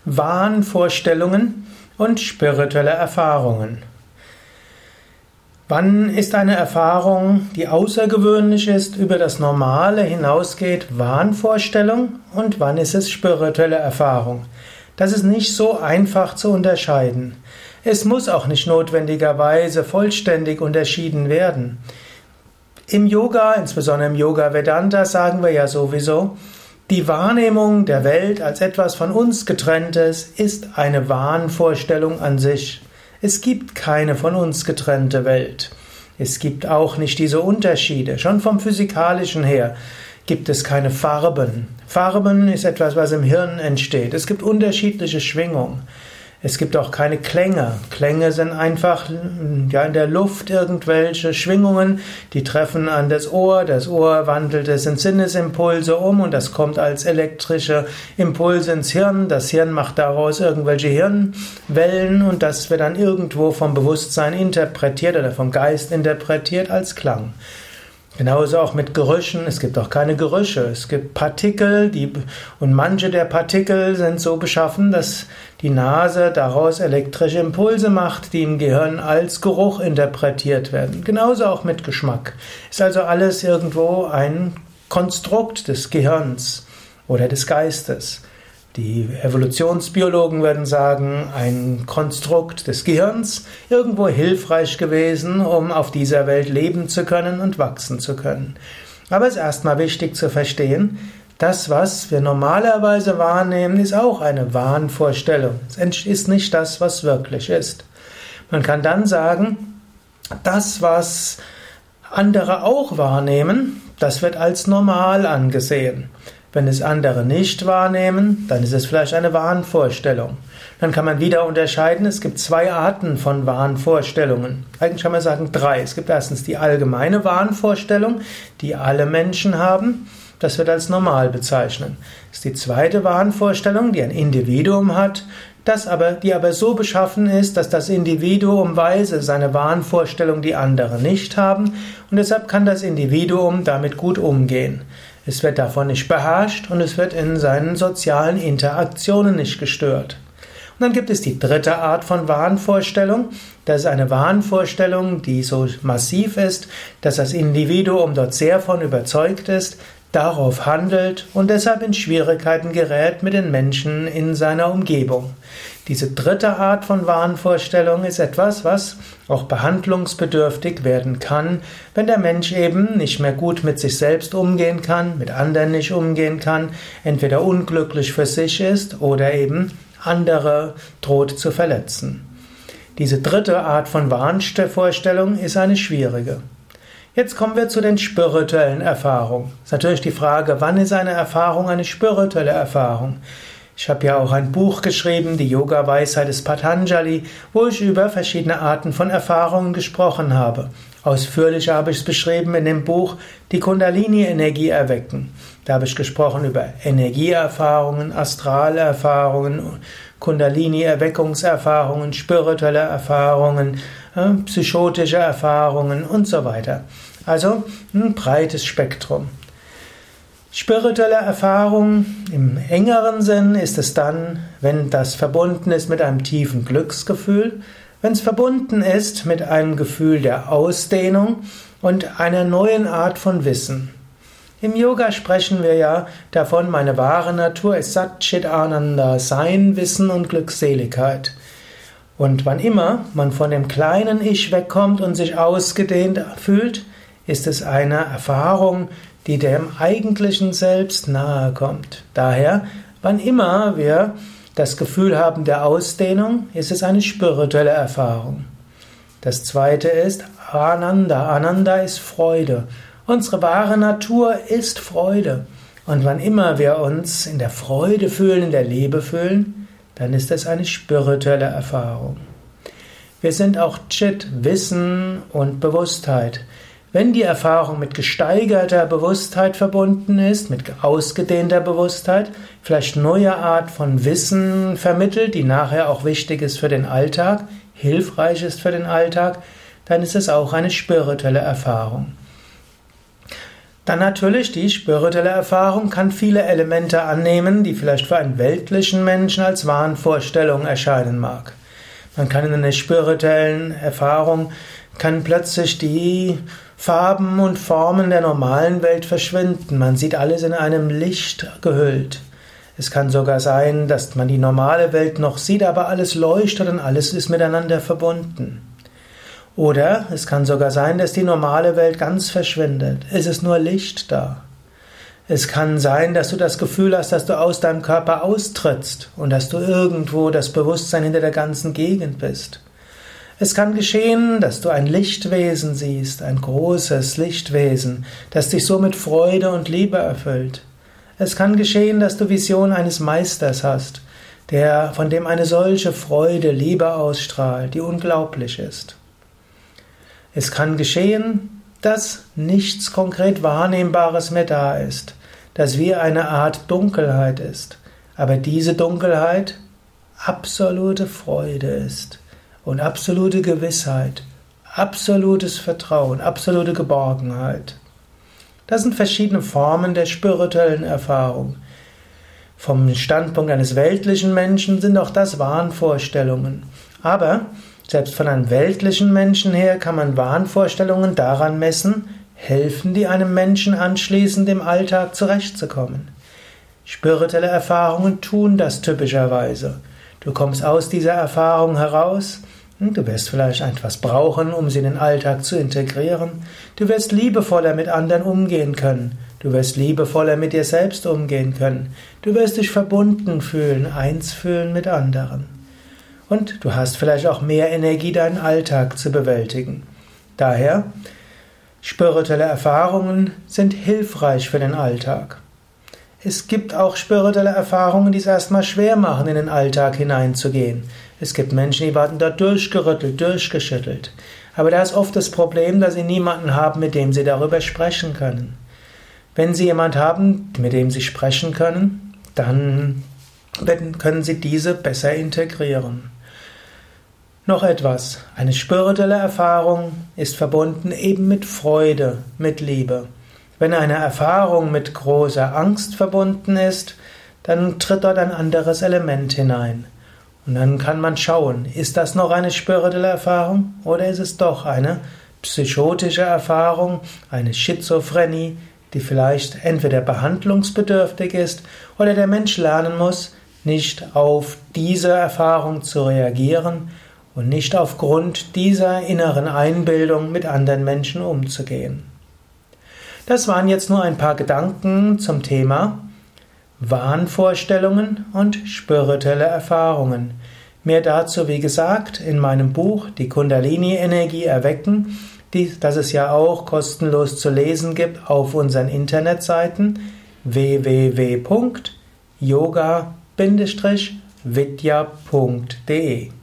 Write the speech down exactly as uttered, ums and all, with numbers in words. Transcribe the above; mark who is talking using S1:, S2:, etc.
S1: Wahnvorstellungen und spirituelle Erfahrungen. Wann ist eine Erfahrung, die außergewöhnlich ist, über das Normale hinausgeht, Wahnvorstellung, und wann ist es spirituelle Erfahrung? Das ist nicht so einfach zu unterscheiden. Es muss auch nicht notwendigerweise vollständig unterschieden werden. Im Yoga, insbesondere im Yoga Vedanta, sagen wir ja sowieso, die Wahrnehmung der Welt als etwas von uns Getrenntes ist eine Wahnvorstellung an sich. Es gibt keine von uns getrennte Welt. Es gibt auch nicht diese Unterschiede. Schon vom Physikalischen her gibt es keine Farben. Farben ist etwas, was im Hirn entsteht. Es gibt unterschiedliche Schwingungen. Es gibt auch keine Klänge. Klänge sind einfach ja, in der Luft irgendwelche Schwingungen, die treffen an das Ohr. Das Ohr wandelt es in Sinnesimpulse um und das kommt als elektrische Impulse ins Hirn. Das Hirn macht daraus irgendwelche Hirnwellen und das wird dann irgendwo vom Bewusstsein interpretiert oder vom Geist interpretiert als Klang. Genauso auch mit Gerüchen. Es gibt auch keine Gerüche. Es gibt Partikel, die, und manche der Partikel sind so beschaffen, dass die Nase daraus elektrische Impulse macht, die im Gehirn als Geruch interpretiert werden. Genauso auch mit Geschmack. Ist also alles irgendwo ein Konstrukt des Gehirns oder des Geistes. Die Evolutionsbiologen würden sagen, ein Konstrukt des Gehirns, irgendwo hilfreich gewesen, um auf dieser Welt leben zu können und wachsen zu können. Aber es ist erstmal wichtig zu verstehen, das, was wir normalerweise wahrnehmen, ist auch eine Wahnvorstellung. Es ist nicht das, was wirklich ist. Man kann dann sagen, das, was andere auch wahrnehmen, das wird als normal angesehen. Wenn es andere nicht wahrnehmen, dann ist es vielleicht eine Wahnvorstellung. Dann kann man wieder unterscheiden, es gibt zwei Arten von Wahnvorstellungen. Eigentlich kann man sagen drei. Es gibt erstens die allgemeine Wahnvorstellung, die alle Menschen haben. Das wird als normal bezeichnet. Das ist die zweite Wahnvorstellung, die ein Individuum hat, das aber, die aber so beschaffen ist, dass das Individuum weiß, es ist eine Wahnvorstellung, die andere nicht haben. Und deshalb kann das Individuum damit gut umgehen. Es wird davon nicht beherrscht und es wird in seinen sozialen Interaktionen nicht gestört. Und dann gibt es die dritte Art von Wahnvorstellung. Das ist eine Wahnvorstellung, die so massiv ist, dass das Individuum dort sehr von überzeugt ist, darauf handelt und deshalb in Schwierigkeiten gerät mit den Menschen in seiner Umgebung. Diese dritte Art von Wahnvorstellung ist etwas, was auch behandlungsbedürftig werden kann, wenn der Mensch eben nicht mehr gut mit sich selbst umgehen kann, mit anderen nicht umgehen kann, entweder unglücklich für sich ist oder eben andere droht zu verletzen. Diese dritte Art von Wahnvorstellung ist eine schwierige. Jetzt kommen wir zu den spirituellen Erfahrungen. Das ist natürlich die Frage, wann ist eine Erfahrung eine spirituelle Erfahrung? Ich habe ja auch ein Buch geschrieben, die Yoga-Weisheit des Patanjali, wo ich über verschiedene Arten von Erfahrungen gesprochen habe. Ausführlicher habe ich es beschrieben in dem Buch Die Kundalini-Energie erwecken. Da habe ich gesprochen über Energieerfahrungen, Astralerfahrungen, Kundalini-Erweckungserfahrungen, spirituelle Erfahrungen, psychotische Erfahrungen und so weiter. Also ein breites Spektrum. Spirituelle Erfahrung im engeren Sinn ist es dann, wenn das verbunden ist mit einem tiefen Glücksgefühl, wenn es verbunden ist mit einem Gefühl der Ausdehnung und einer neuen Art von Wissen. Im Yoga sprechen wir ja davon, meine wahre Natur ist Sat Chit Ananda, Sein, Wissen und Glückseligkeit. Und wann immer man von dem kleinen Ich wegkommt und sich ausgedehnt fühlt, ist es eine Erfahrung, die dem eigentlichen Selbst nahe kommt. Daher, wann immer wir das Gefühl haben der Ausdehnung, ist es eine spirituelle Erfahrung. Das zweite ist Ananda. Ananda ist Freude. Unsere wahre Natur ist Freude. Und wann immer wir uns in der Freude fühlen, in der Liebe fühlen, dann ist es eine spirituelle Erfahrung. Wir sind auch Chit, Wissen und Bewusstheit. Wenn die Erfahrung mit gesteigerter Bewusstheit verbunden ist, mit ausgedehnter Bewusstheit, vielleicht neue Art von Wissen vermittelt, die nachher auch wichtig ist für den Alltag, hilfreich ist für den Alltag, dann ist es auch eine spirituelle Erfahrung. Dann natürlich, die spirituelle Erfahrung kann viele Elemente annehmen, die vielleicht für einen weltlichen Menschen als Wahnvorstellung erscheinen mag. Man kann in einer spirituellen Erfahrung, kann plötzlich die Farben und Formen der normalen Welt verschwinden. Man sieht alles in einem Licht gehüllt. Es kann sogar sein, dass man die normale Welt noch sieht, aber alles leuchtet und alles ist miteinander verbunden. Oder es kann sogar sein, dass die normale Welt ganz verschwindet. Es ist nur Licht da. Es kann sein, dass du das Gefühl hast, dass du aus deinem Körper austrittst und dass du irgendwo das Bewusstsein hinter der ganzen Gegend bist. Es kann geschehen, dass du ein Lichtwesen siehst, ein großes Lichtwesen, das dich so mit Freude und Liebe erfüllt. Es kann geschehen, dass du Vision eines Meisters hast, der, von dem eine solche Freude, Liebe ausstrahlt, die unglaublich ist. Es kann geschehen, dass nichts konkret Wahrnehmbares mehr da ist, dass wie eine Art Dunkelheit ist, aber diese Dunkelheit absolute Freude ist und absolute Gewissheit, absolutes Vertrauen, absolute Geborgenheit. Das sind verschiedene Formen der spirituellen Erfahrung. Vom Standpunkt eines weltlichen Menschen sind auch das Wahnvorstellungen. Aber selbst von einem weltlichen Menschen her kann man Wahnvorstellungen daran messen, helfen die einem Menschen anschließend im Alltag zurechtzukommen. Spirituelle Erfahrungen tun das typischerweise. Du kommst aus dieser Erfahrung heraus, du wirst vielleicht etwas brauchen, um sie in den Alltag zu integrieren. Du wirst liebevoller mit anderen umgehen können. Du wirst liebevoller mit dir selbst umgehen können. Du wirst dich verbunden fühlen, eins fühlen mit anderen. Und du hast vielleicht auch mehr Energie, deinen Alltag zu bewältigen. Daher, spirituelle Erfahrungen sind hilfreich für den Alltag. Es gibt auch spirituelle Erfahrungen, die es erstmal schwer machen, in den Alltag hineinzugehen. Es gibt Menschen, die werden dort durchgerüttelt, durchgeschüttelt. Aber da ist oft das Problem, dass sie niemanden haben, mit dem sie darüber sprechen können. Wenn sie jemanden haben, mit dem sie sprechen können, dann können sie diese besser integrieren. Noch etwas. Eine spirituelle Erfahrung ist verbunden eben mit Freude, mit Liebe. Wenn eine Erfahrung mit großer Angst verbunden ist, dann tritt dort ein anderes Element hinein. Und dann kann man schauen, ist das noch eine spirituelle Erfahrung oder ist es doch eine psychotische Erfahrung, eine Schizophrenie, die vielleicht entweder behandlungsbedürftig ist oder der Mensch lernen muss, nicht auf diese Erfahrung zu reagieren und nicht aufgrund dieser inneren Einbildung mit anderen Menschen umzugehen. Das waren jetzt nur ein paar Gedanken zum Thema Wahnvorstellungen und spirituelle Erfahrungen. Mehr dazu, wie gesagt, in meinem Buch Die Kundalini-Energie erwecken, die, das es ja auch kostenlos zu lesen gibt auf unseren Internetseiten w w w punkt yoga Bindestrich vidya punkt de.